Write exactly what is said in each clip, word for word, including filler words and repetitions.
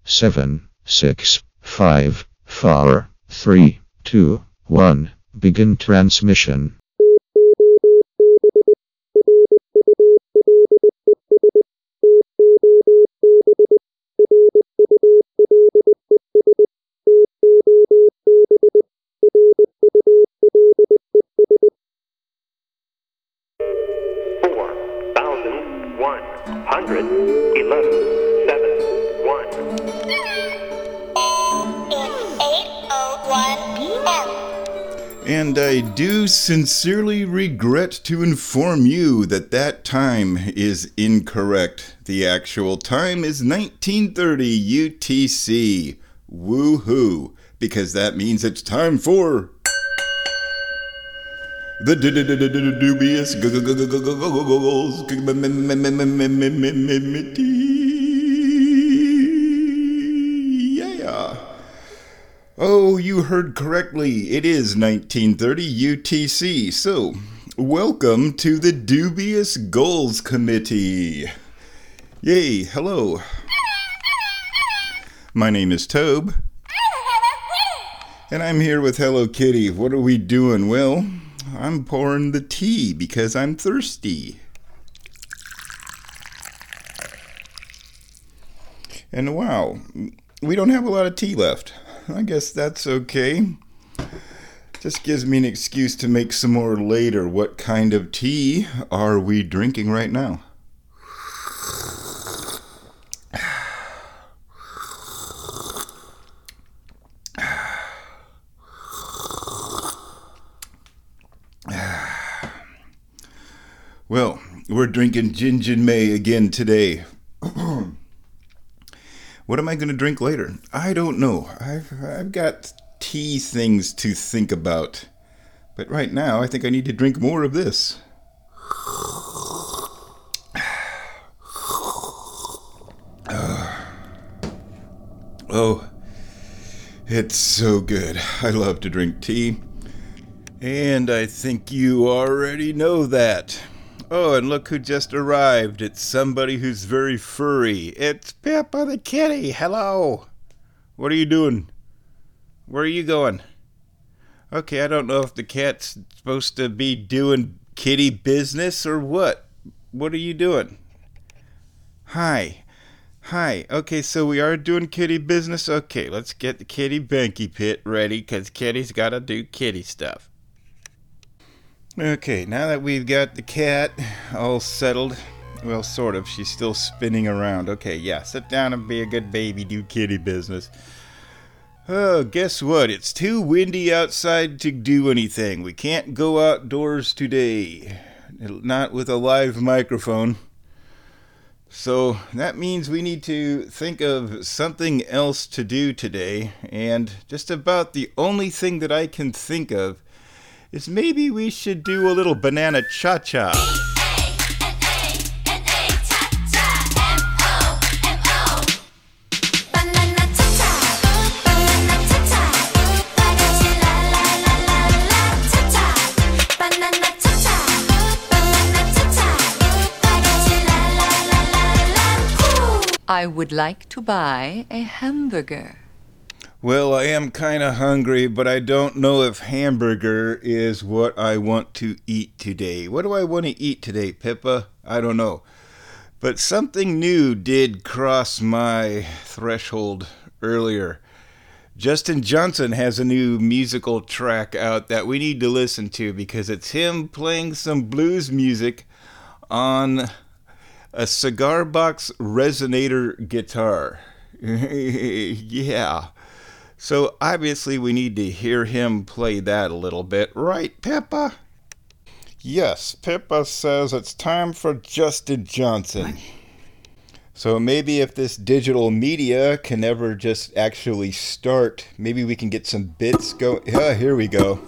seven, six, five, four, three, two, one. Begin transmission. Four thousand one hundred eleven seven one. It's eight oh one p.m. And I do sincerely regret to inform you that that time is incorrect. The actual time is nineteen thirty U T C. Woohoo! Because that means it's time for the dubious goals. Yeah. Oh, you heard correctly. It is nineteen thirty U T C. So, welcome to the Dubious Goals Committee. Yay, hello. My name is Tobe. And I'm here with Hello Kitty. What are we doing? Well, I'm pouring the tea because I'm thirsty. And wow, we don't have a lot of tea left. I guess that's okay. Just gives me an excuse to make some more later. What kind of tea are we drinking right now? Well, we're drinking Gin May again today. What am I going to drink later? I don't know. I've, I've got tea things to think about. But right now, I think I need to drink more of this. Uh, oh, it's so good. I love to drink tea. And I think you already know that. Oh, and look who just arrived. It's somebody who's very furry. It's Peppa the kitty. Hello. What are you doing? Where are you going? Okay, I don't know if the cat's supposed to be doing kitty business or what. What are you doing? Hi. Hi. Okay, so we are doing kitty business. Okay, let's get the kitty banky pit ready because kitty's got to do kitty stuff. Okay, now that we've got the cat all settled, well, sort of, she's still spinning around. Okay, yeah, sit down and be a good baby, do kitty business. Oh, guess what? It's too windy outside to do anything. We can't go outdoors today, not with a live microphone. So that means we need to think of something else to do today, and just about the only thing that I can think of is maybe we should do a little banana cha-cha. I would like to buy a hamburger. Well, I am kind of hungry, but I don't know if hamburger is what I want to eat today. What do I want to eat today, Pippa? I don't know. But something new did cross my threshold earlier. Justin Johnson has a new musical track out that we need to listen to because it's him playing some blues music on a cigar box resonator guitar. Yeah. So obviously we need to hear him play that a little bit. Right, Pippa? Yes, Pippa says it's time for Justin Johnson. So maybe if this digital media can ever just actually start, maybe we can get some bits going. Yeah, here we go.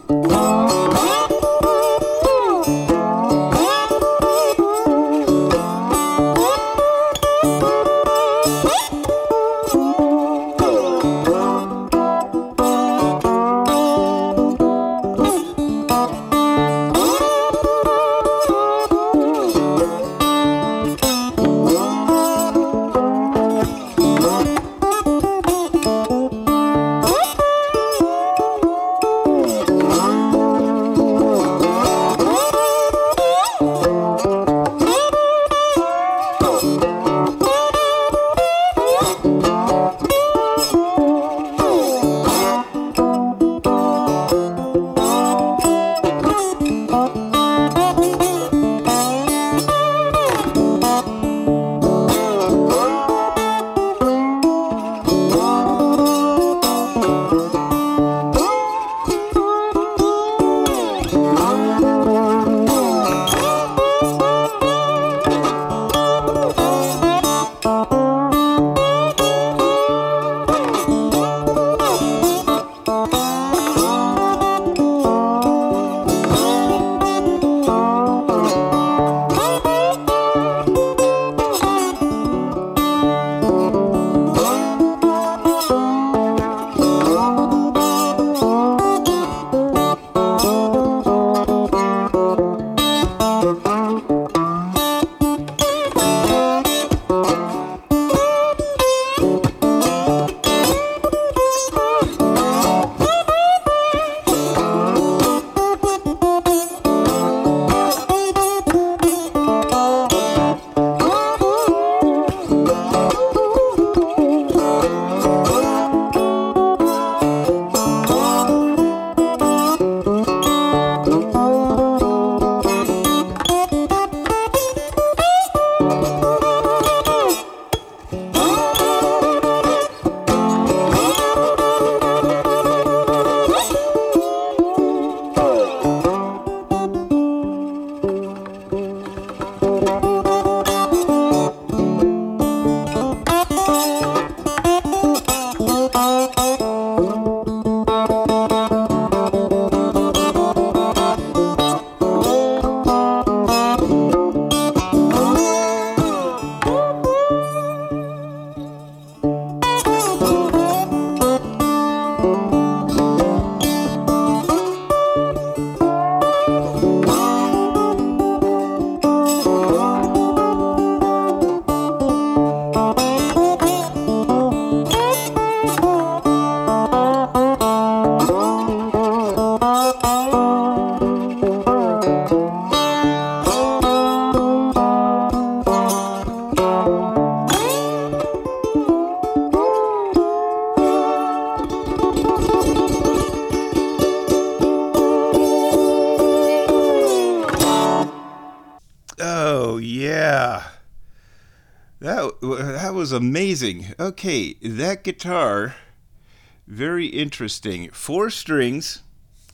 was amazing. Okay, that guitar, very interesting. Four strings.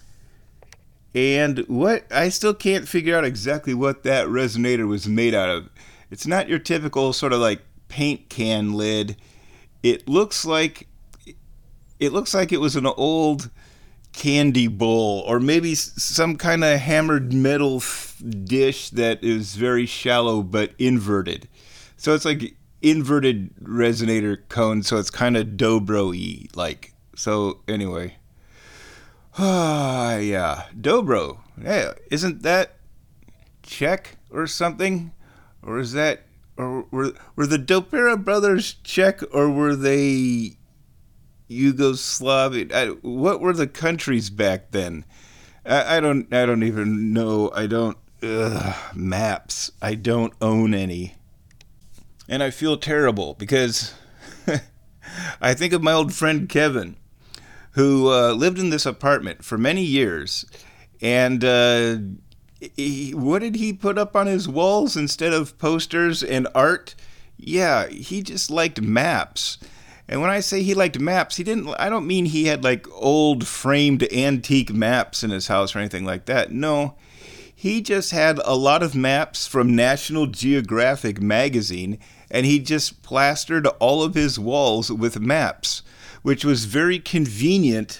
And what, I still can't figure out exactly what that resonator was made out of. It's not your typical sort of like paint can lid. It looks like, it looks like it was an old candy bowl, or maybe some kind of hammered metal dish that is very shallow but inverted. So it's like inverted resonator cone, so it's kind of dobro-y like. So anyway. Ah, yeah, dobro. Yeah, isn't that Czech or something? Or is that, or were were the Dopera brothers Czech, or were they Yugoslavian? I, what were the countries back then? I, I don't, I don't even know. I don't. Ugh, maps. I don't own any, and I feel terrible because I think of my old friend Kevin, who uh, lived in this apartment for many years, and uh, he, what did he put up on his walls instead of posters and art? Yeah, he just liked maps. And when I say he liked maps, he didn't. I don't mean he had like old framed antique maps in his house or anything like that. No, he just had a lot of maps from National Geographic magazine, and he just plastered all of his walls with maps, which was very convenient.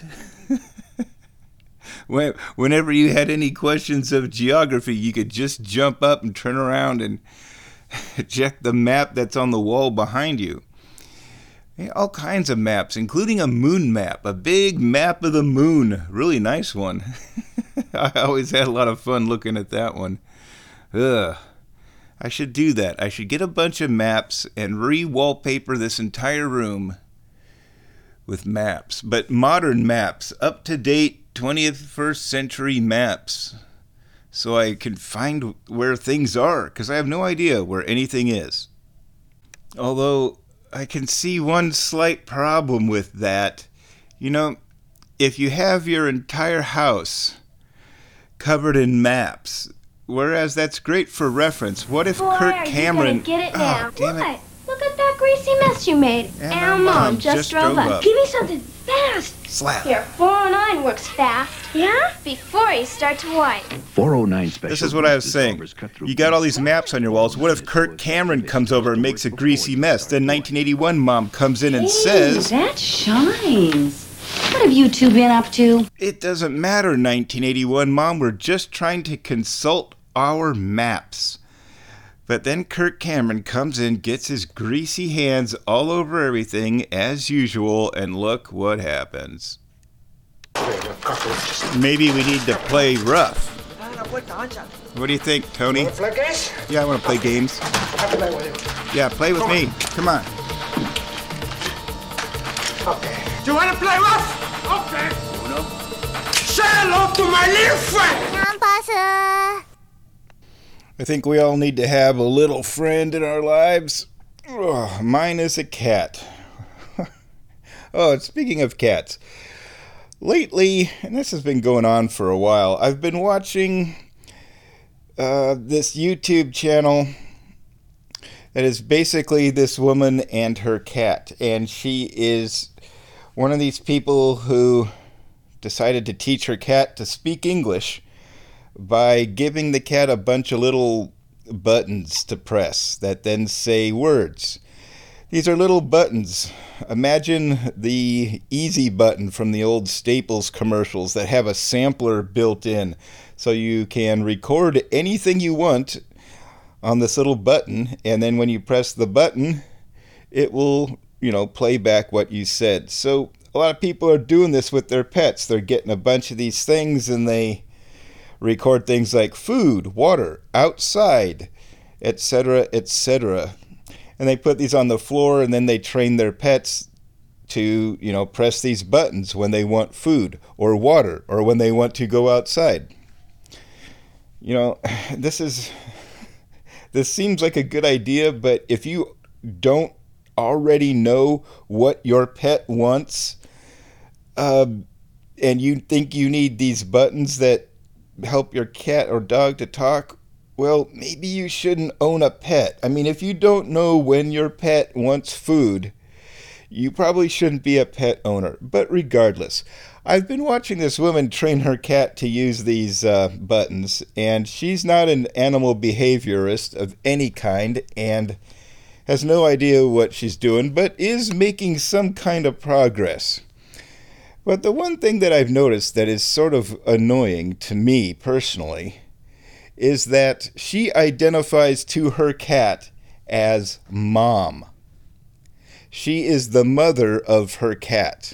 Whenever you had any questions of geography, you could just jump up and turn around and check the map that's on the wall behind you. All kinds of maps, including a moon map, a big map of the moon. Really nice one. I always had a lot of fun looking at that one. Ugh. I should do that. I should get a bunch of maps and re-wallpaper this entire room with maps, but modern maps, up-to-date twenty-first century maps, so I can find where things are, because I have no idea where anything is. Although I can see one slight problem with that. You know, if you have your entire house covered in maps, whereas that's great for reference, what if Boy, Kirk Cameron... Are you gonna get it now? Oh, damn what? it. Look at that greasy mess you made. And And our our mom mom just just drove drove up. up. Give me something fast. Slap. Here, four oh nine works fast. Yeah? Before you start to wipe. four oh nine special. This is what I was saying. You got all these maps on your walls. What if Kirk Cameron comes over and makes a greasy mess? Then nineteen eighty-one mom comes in and Hey, says... that shines. What have you two been up to? It doesn't matter, nineteen eighty-one mom. We're just trying to consult our maps. But then Kirk Cameron comes in, gets his greasy hands all over everything, as usual, and look what happens. Maybe we need to play rough. What do you think, Tony? Play games? Yeah, I want to play games. I play with you. Yeah, play with Come me. on. Come on. Okay. Do you want to play rough? Okay. Say hello to my little friend. Impossible. I think we all need to have a little friend in our lives. Ugh, mine is a cat. Oh, speaking of cats, lately, and this has been going on for a while, I've been watching uh, this YouTube channel that is basically this woman and her cat. And she is one of these people who decided to teach her cat to speak English by giving the cat a bunch of little buttons to press that then say words. These are little buttons. Imagine the easy button from the old Staples commercials that have a sampler built in, so you can record anything you want on this little button, and then when you press the button, it will, you know, play back what you said. So a lot of people are doing this with their pets. They're getting a bunch of these things and they record things like food, water, outside, et cetera, et cetera. And they put these on the floor, and then they train their pets to, you know, press these buttons when they want food or water or when they want to go outside. You know, this is this seems like a good idea, but if you don't already know what your pet wants, uh, and you think you need these buttons that help your cat or dog to talk, well, maybe you shouldn't own a pet. I mean, if you don't know when your pet wants food, you probably shouldn't be a pet owner. But regardless, I've been watching this woman train her cat to use these uh, buttons, and she's not an animal behaviorist of any kind and has no idea what she's doing, but is making some kind of progress. But the one thing that I've noticed that is sort of annoying to me personally is that she identifies to her cat as mom. She is the mother of her cat.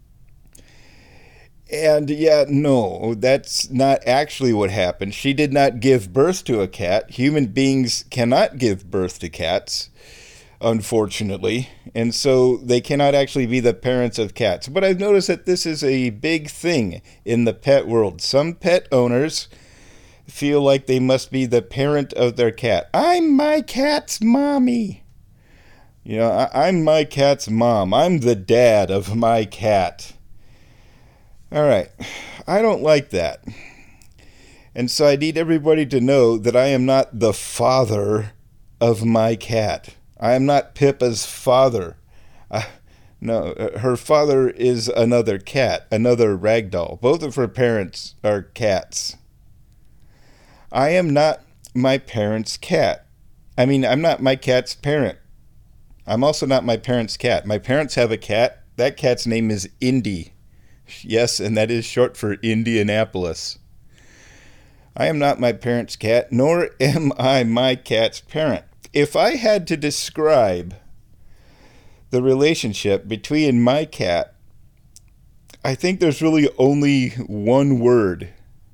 And yeah, no, that's not actually what happened. She did not give birth to a cat. Human beings cannot give birth to cats, unfortunately, and so they cannot actually be the parents of cats. But I've noticed that this is a big thing in the pet world. Some pet owners feel like they must be the parent of their cat. I'm my cat's mommy. You know, I- I'm my cat's mom. I'm the dad of my cat. All right, I don't like that. And so I need everybody to know that I am not the father of my cat. I am not Pippa's father. Uh, no, her father is another cat, another ragdoll. Both of her parents are cats. I am not my parents' cat. I mean, I'm not my cat's parent. I'm also not my parents' cat. My parents have a cat. That cat's name is Indy. Yes, and that is short for Indianapolis. I am not my parents' cat, nor am I my cat's parent. If I had to describe the relationship between my cat, I think there's really only one word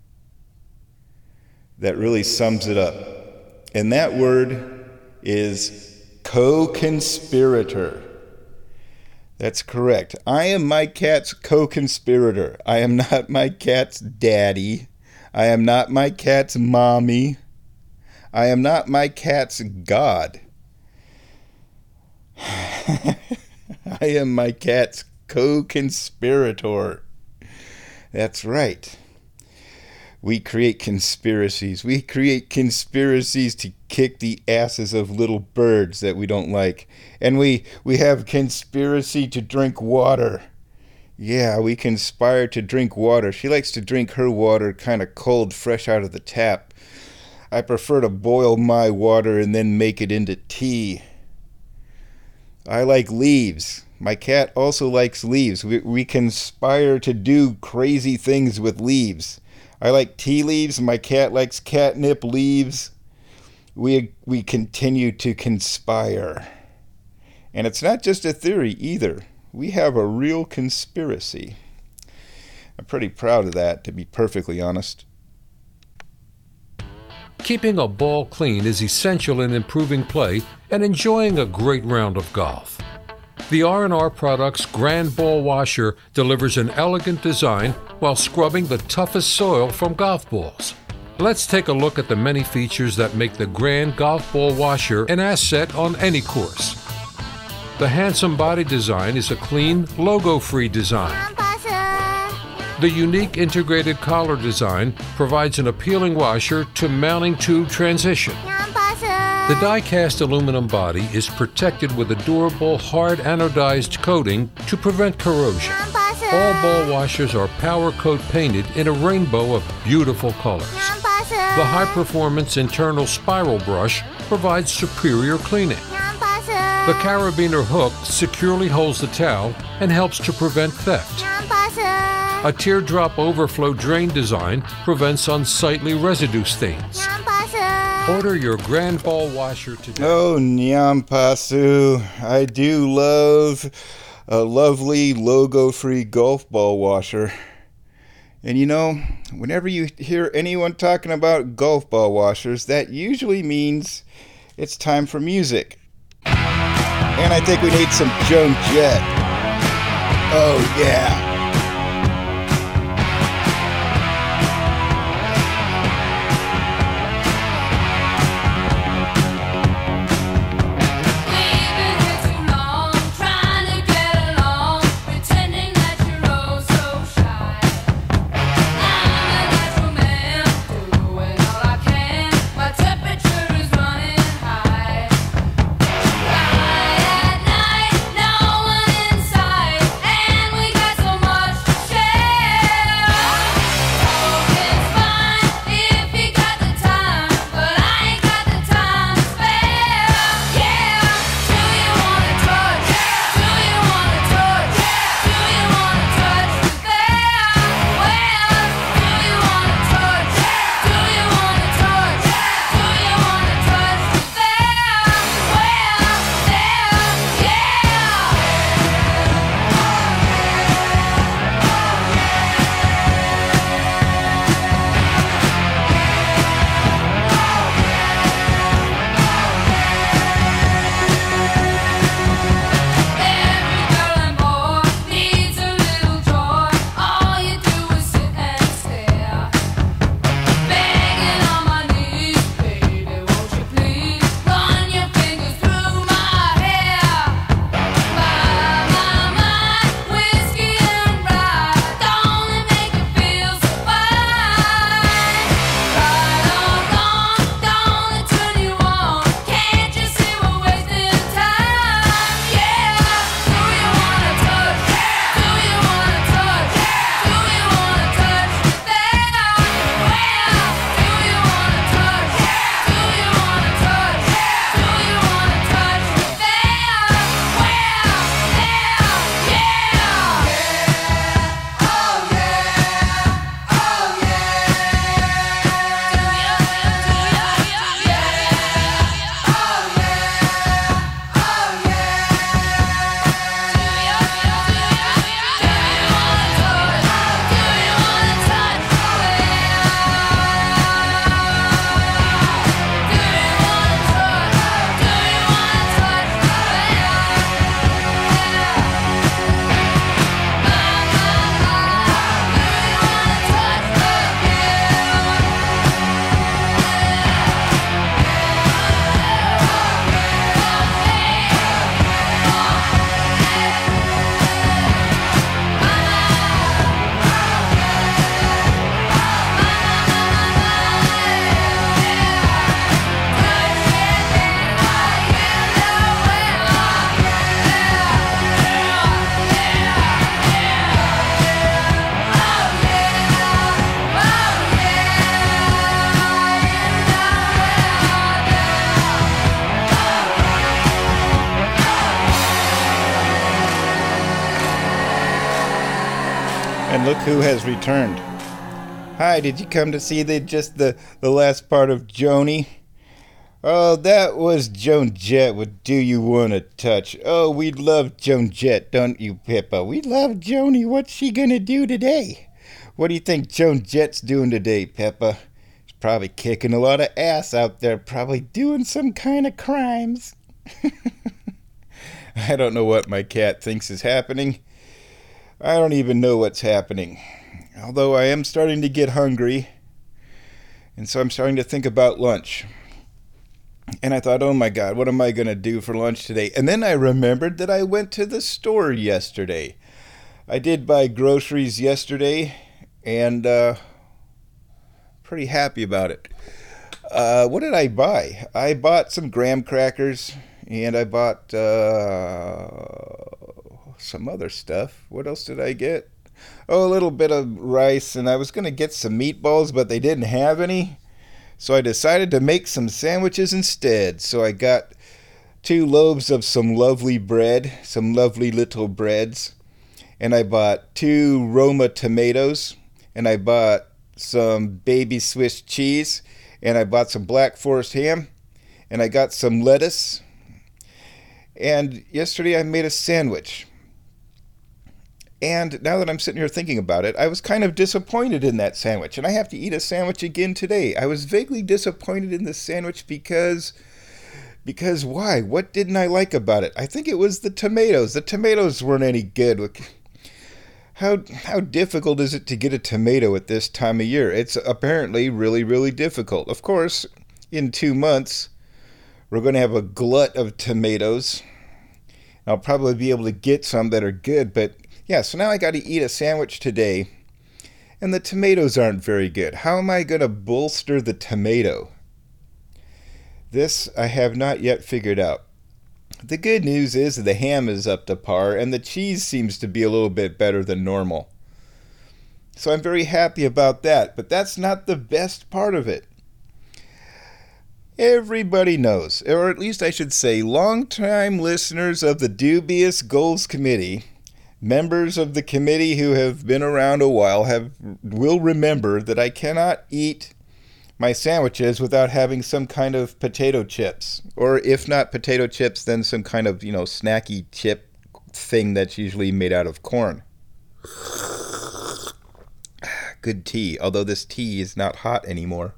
that really sums it up. And that word is co-conspirator. That's correct. I am my cat's co-conspirator. I am not my cat's daddy. I am not my cat's mommy. I am not my cat's God. I am my cat's co-conspirator. That's right. We create conspiracies. We create conspiracies to kick the asses of little birds that we don't like. And we, we have conspiracy to drink water. Yeah, we conspire to drink water. She likes to drink her water kind of cold, fresh out of the tap. I prefer to boil my water and then make it into tea. I like leaves. My cat also likes leaves. We, we conspire to do crazy things with leaves. I like tea leaves. My cat likes catnip leaves. We we continue to conspire. And it's not just a theory either. We have a real conspiracy. I'm pretty proud of that, to be perfectly honest. Keeping a ball clean is essential in improving play and enjoying a great round of golf. The R and R Products Grand Ball Washer delivers an elegant design while scrubbing the toughest soil from golf balls. Let's take a look at the many features that make the Grand Golf Ball Washer an asset on any course. The handsome body design is a clean, logo-free design. The unique integrated collar design provides an appealing washer to mounting tube transition. The die-cast aluminum body is protected with a durable, hard anodized coating to prevent corrosion. All ball washers are powder coat painted in a rainbow of beautiful colors. The high-performance internal spiral brush provides superior cleaning. The carabiner hook securely holds the towel and helps to prevent theft. A teardrop overflow drain design prevents unsightly residue stains. Order your Grand Ball Washer today. Oh, Nyampasu. I do love a lovely logo-free golf ball washer. And you know, whenever you hear anyone talking about golf ball washers, that usually means it's time for music. And I think we need some Joan Jett. Oh, yeah. Step And look who has returned. Hi, did you come to see the just the, the last part of Joni? Oh, that was Joan Jett with Do You Wanna Touch? Oh, we love Joan Jett, don't you, Pippa? We love Joni. What's she gonna do today? What do you think Joan Jett's doing today, Pippa? She's probably kicking a lot of ass out there, probably doing some kind of crimes. I don't know what my cat thinks is happening. I don't even know what's happening. Although I am starting to get hungry, and so I'm starting to think about lunch. And I thought, oh my God, what am I going to do for lunch today? And then I remembered that I went to the store yesterday. I did buy groceries yesterday, and uh, pretty happy about it. Uh, what did I buy? I bought some graham crackers, and I bought uh, some other stuff. What else did I get? Oh, a little bit of rice, and I was going to get some meatballs, but they didn't have any. So I decided to make some sandwiches instead. So I got two loaves of some lovely bread, some lovely little breads. And I bought two Roma tomatoes. And I bought some baby Swiss cheese. And I bought some Black Forest ham. And I got some lettuce. And yesterday I made a sandwich. And now that I'm sitting here thinking about it, I was kind of disappointed in that sandwich. And I have to eat a sandwich again today. I was vaguely disappointed in the sandwich because, because why? What didn't I like about it? I think it was the tomatoes. The tomatoes weren't any good. How, how difficult is it to get a tomato at this time of year? It's apparently really, really difficult. Of course, in two months, we're going to have a glut of tomatoes. I'll probably be able to get some that are good, but yeah, so now I got to eat a sandwich today, and the tomatoes aren't very good. How am I going to bolster the tomato? This I have not yet figured out. The good news is that the ham is up to par, and the cheese seems to be a little bit better than normal. So I'm very happy about that, but that's not the best part of it. Everybody knows, or at least I should say, longtime listeners of the Dubious Goals Committee, members of the committee who have been around a while have will remember that I cannot eat my sandwiches without having some kind of potato chips. Or if not potato chips, then some kind of, you know, snacky chip thing that's usually made out of corn. Good tea, although this tea is not hot anymore.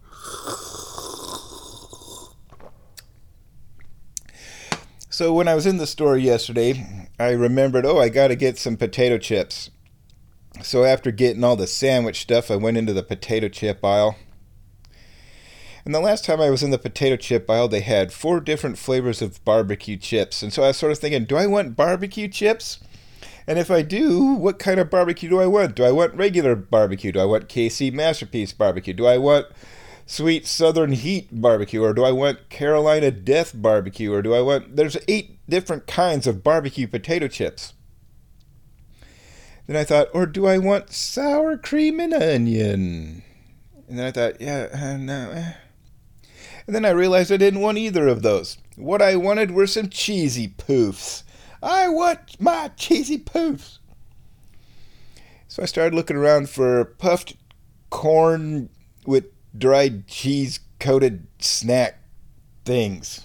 So when I was in the store yesterday, I remembered, oh, I got to get some potato chips. So after getting all the sandwich stuff, I went into the potato chip aisle. And the last time I was in the potato chip aisle, they had four different flavors of barbecue chips. And so I was sort of thinking, do I want barbecue chips? And if I do, what kind of barbecue do I want? Do I want regular barbecue? Do I want K C Masterpiece barbecue? Do I want Sweet Southern Heat barbecue, or do I want Carolina Death barbecue, or do I want... There's eight different kinds of barbecue potato chips. Then I thought, or do I want sour cream and onion? And then I thought, yeah, uh, no. Eh. And then I realized I didn't want either of those. What I wanted were some cheesy poofs. I want my cheesy poofs. So I started looking around for puffed corn with dried cheese coated snack things.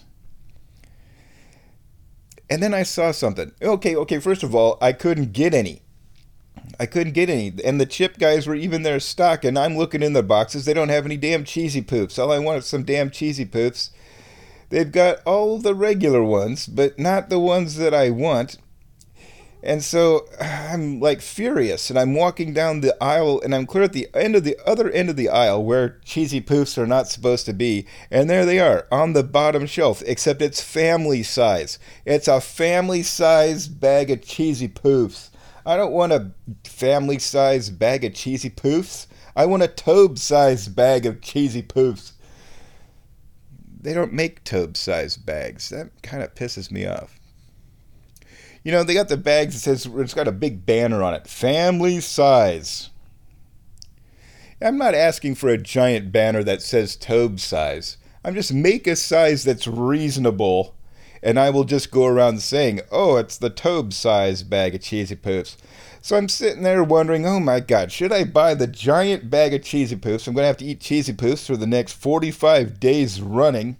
And then I saw something. Okay, okay, first of all, I couldn't get any. I couldn't get any. And the chip guys were even their stock, and I'm looking in the boxes. They don't have any damn cheesy poofs. All I want is some damn cheesy poofs. They've got all the regular ones, but not the ones that I want. And so I'm like furious, and I'm walking down the aisle, and I'm clear at the end of the other end of the aisle where cheesy poofs are not supposed to be, and there they are on the bottom shelf, except it's family size. It's a family size bag of cheesy poofs. I don't want a family size bag of cheesy poofs. I want a Tobe size bag of cheesy poofs. They don't make Tobe size bags. That kind of pisses me off. You know, they got the bags that says, it's got a big banner on it, family size. I'm not asking for a giant banner that says Tobe size. I'm just make a size that's reasonable and I will just go around saying, oh, it's the Tobe size bag of Cheesy Poofs. So I'm sitting there wondering, oh my God, should I buy the giant bag of Cheesy Poofs? I'm going to have to eat Cheesy Poofs for the next forty-five days running.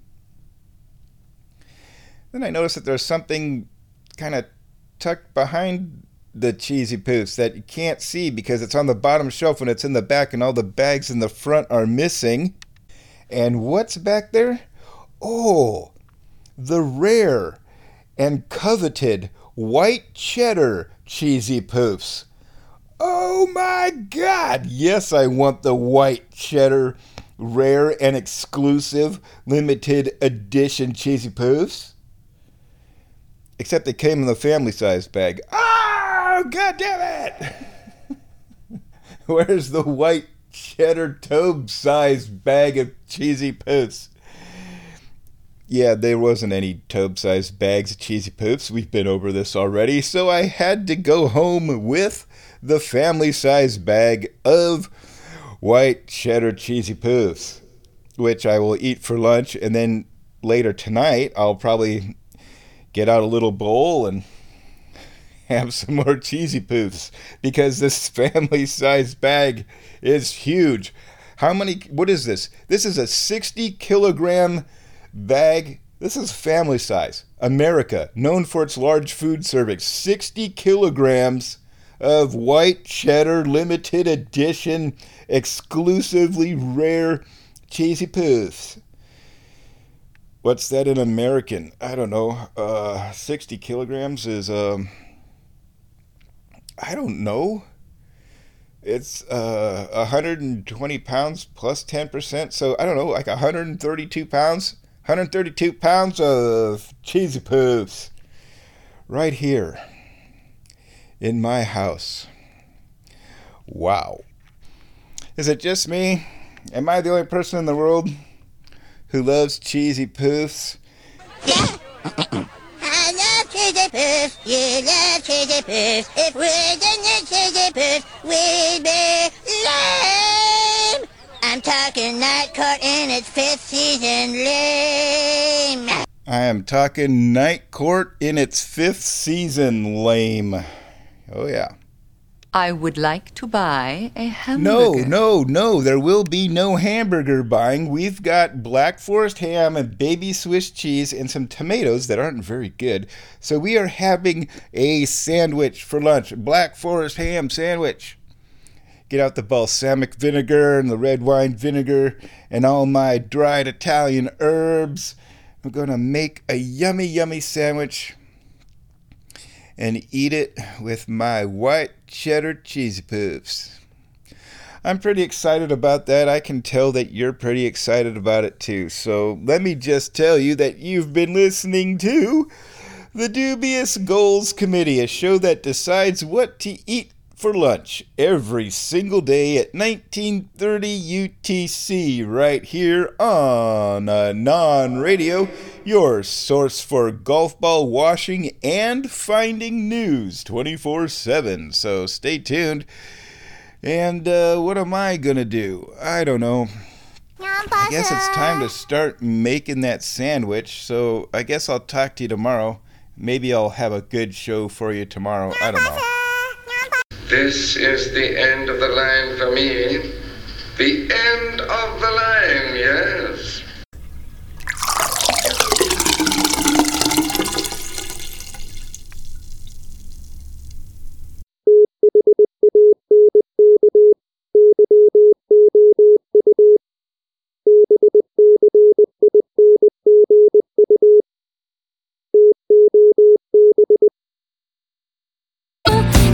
Then I noticed that there's something kind of tucked behind the Cheesy Poofs that you can't see because it's on the bottom shelf when it's in the back and all the bags in the front are missing. And what's back there? Oh, the rare and coveted white cheddar Cheesy Poofs. Oh my God! Yes, I want the white cheddar rare and exclusive limited edition Cheesy Poofs. Except they came in the family size bag. Oh, God damn it! Where's the white cheddar Tobe size bag of Cheesy Poofs? Yeah, there wasn't any Tobe size bags of Cheesy Poofs. We've been over this already. So I had to go home with the family size bag of white cheddar Cheesy Poofs, which I will eat for lunch. And then later tonight, I'll probably get out a little bowl and have some more Cheesy Poofs because this family size bag is huge. How many, what is this? This is a sixty kilogram bag. This is family size. America, known for its large food serving. sixty kilograms of white cheddar limited edition exclusively rare Cheesy Poofs. What's that in American? I don't know. Uh, sixty kilograms is, um, I don't know. It's uh, one hundred twenty pounds plus ten percent. So, I don't know, like one hundred thirty-two pounds. one hundred thirty-two pounds of Cheesy Poofs. Right here. In my house. Wow. Is it just me? Am I the only person in the world who loves Cheesy Poofs? Yeah. I love Cheesy Poofs. You love Cheesy Poofs. If we didn't Cheesy Poofs, we'd be lame. I'm talking Night Court in its fifth season, lame. I am talking Night Court in its fifth season, lame. Oh, yeah. I would like to buy a No, hamburger. no, no. There will be no hamburger buying. We've got Black Forest ham and baby Swiss cheese and some tomatoes that aren't very good. So we are having a sandwich for lunch. Black Forest ham sandwich. Get out the balsamic vinegar and the red wine vinegar and all my dried Italian herbs. I'm going to make a yummy, yummy sandwich and eat it with my white cheddar Cheesy Poofs. I'm pretty excited about that. I can tell that you're pretty excited about it too. So let me just tell you that you've been listening to the Dubious Goals Committee, a show that decides what to eat for lunch every single day at nineteen thirty U T C right here on Anon Radio, your source for golf ball washing and finding news twenty-four seven. So stay tuned. And uh, what am I going to do? I don't know. I guess it's time to start making that sandwich. So I guess I'll talk to you tomorrow. Maybe I'll have a good show for you tomorrow. I don't know. This is the end of the line for me. The end of the line, yes.